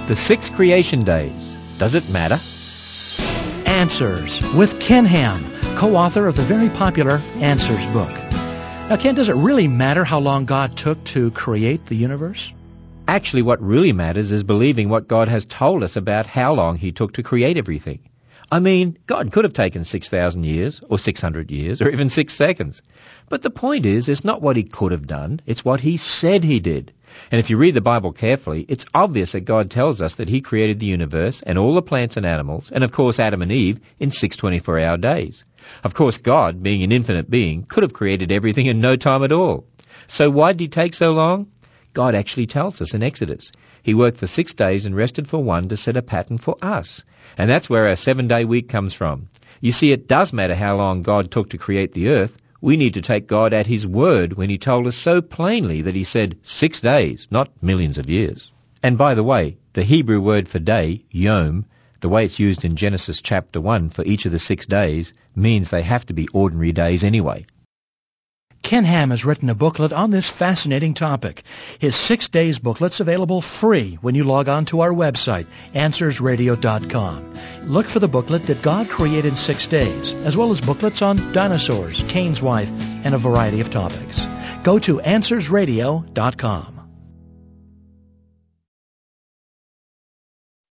The 6 creation days. Does it matter? Answers with Ken Ham, co-author of the very popular Answers book. Now, Ken, does it really matter how long God took to create the universe? Actually, what really matters is believing what God has told us about how long He took to create everything. I mean, God could have taken 6,000 years, or 600 years, or even 6 seconds. But the point is, it's not what He could have done, it's what He said He did. And if you read the Bible carefully, it's obvious that God tells us that He created the universe and all the plants and animals, and of course Adam and Eve, in 6 24-hour days. Of course, God, being an infinite being, could have created everything in no time at all. So why did He take so long? God actually tells us in Exodus. He worked for 6 days and rested for 1 to set a pattern for us. And that's where our 7-day week comes from. You see, it does matter how long God took to create the earth. We need to take God at His word when He told us so plainly that He said 6 days, not millions of years. And by the way, the Hebrew word for day, yom, the way it's used in Genesis chapter 1 for each of the 6 days, means they have to be ordinary days anyway. Ken Ham has written a booklet on this fascinating topic. His 6 days booklet's available free when you log on to our website, AnswersRadio.com. Look for the booklet that God created in 6 days, as well as booklets on dinosaurs, Cain's wife, and a variety of topics. Go to AnswersRadio.com.